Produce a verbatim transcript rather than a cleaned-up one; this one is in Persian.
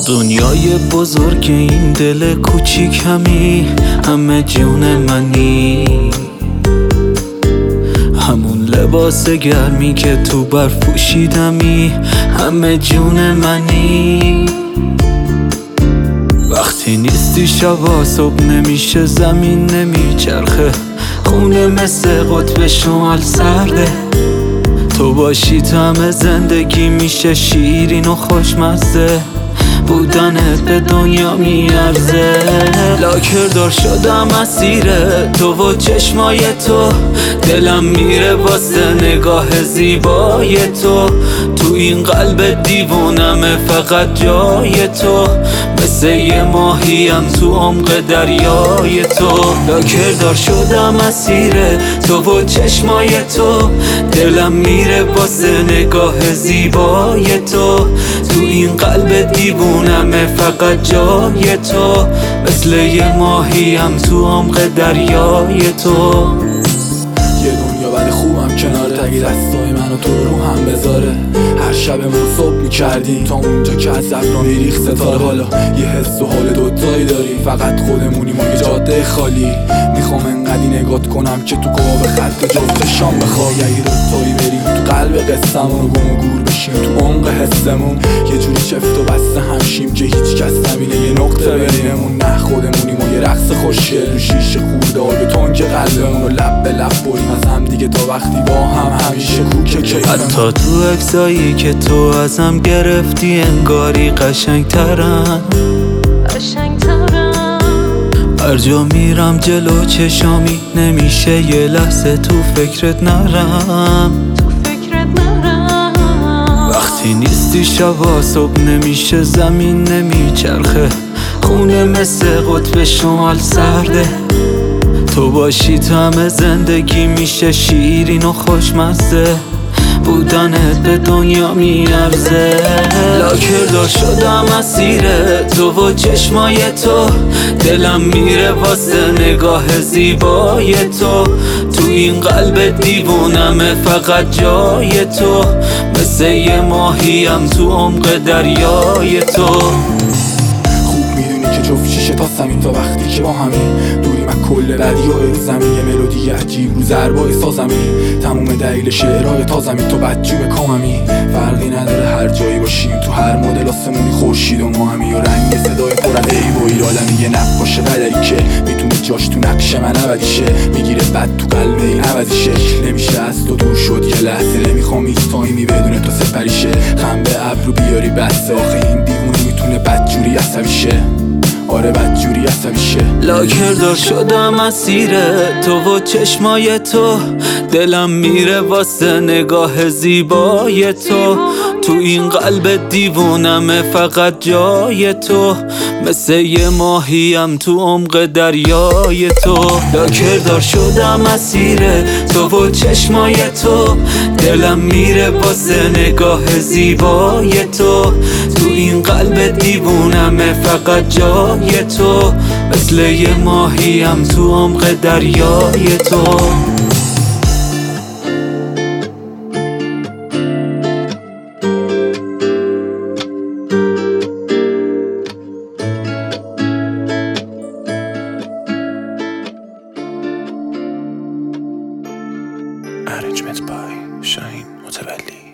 دنیای بزرگ این دل کوچیک همی، همه جون منی، همون لباس گرمی که تو برف پوشیدمی، همه جون منی. وقتی نیستی شبا صبح نمیشه، زمین نمیچرخه، خونه مثل قطب شمال سرده. تو باشی تو همه زندگی میشه شیرین و خوشمزه، بودنت به دنیا میارزه. لاکردار شدم اسیر تو و چشمای تو، دلم میره واسه نگاه زیبای تو. تو این قلب دیوونمه فقط جای تو، مثل یه ماهیم تو عمق دریای تو. لاکردار شدم اسیر تو و چشمای تو، دلم میره واسه نگاه زیبای تو. تو این قلب دیوونمه فقط جای تو، مثل یه ماهیم تو عمق دریای تو. یه دنیا بعد خوبم کناره، تگی دستای منو تو رو هم بذاره. هر شبمون صبح میکردیم تا اونجا که از ابرا میریخت ستاره. حالا یه حس و حال دوتایی داریم، فقط خودمونیم و یه جاده خالی. میخوام انقدی نگات کنم که تو قاب خط جفت شام بخوای. اگه دوتایی بریم تو قلب قصه‌مون و گم و گور بشیم تو عمق حسمون، یه جوری چفت و بسته همشیم که هیچ کس نبینه یه نقطه بینمون. نه خودمونیم و یه رقص خوشگل رو شیشه خورده آب تنگ قلبمون رو لب به لب بریم از هم دیگه تا وقتی با هم همیشه کوکه کیفمون. حتی تو عکسایی که تو ازم گرفتی انگاری قشنگترن، هر جا میرم جلو چشامی نمیشه یه لحظه تو فکرت نرم. وقتی نیستی شبا صبح نمیشه، زمین نمیچرخه، خونه مثل قطب شمال سرده. تو باشی تو همه زندگی میشه شیرین و خوشمزه، بودنت به دنیا میارزه. لاکردار شدم اسیر تو و چشمای تو، دلم میره واسه نگاه زیبای تو. تو این قلب دیوونمه فقط جای تو، مثل یه ماهیم تو عمق دریای تو. جفت شیشه تا سمین تا وقتی که با همین دوریم از کل ردیای رو زمین. یه ملودی عجیب رو ضربای سازمی، تموم دلیل شعرهای تازمی تو بدجوب کاممی. فرقی نداره هر جایی باشیم تو هر مدل آسمونی خورشید و ما همی. و رنگ صدای پر از عیب و ایرادمی یه نقاش قدری که میتونه جاش تو نقش من عوضیشه. میگیره بد تو قلب این عوضیشه، نمیشه از تو دور شد یه لحظه. نمیخوام هیچ تایمی بدون تو سپریشه، خم به ابرو بیاری بسته. آخه این دیوونه میتونه بدجوری عصبی شه، آره بدجوری عصبی شه. لاکردار شدم اسیر تو و چشمای تو، دلم میره واسه نگاه زیبای تو. تو این قلب دیوونمه فقط جای تو، مثل یه ماهیم تو عمق دریای تو. لاکردار شدم اسیر تو و چشمای تو، دلم میره واسه نگاه زیبای تو. تو این قلب دیوونمه فقط جای تو، مثل یه ماهیم تو عمق دریای تو. Arrangement by Shaheen Mutawalli.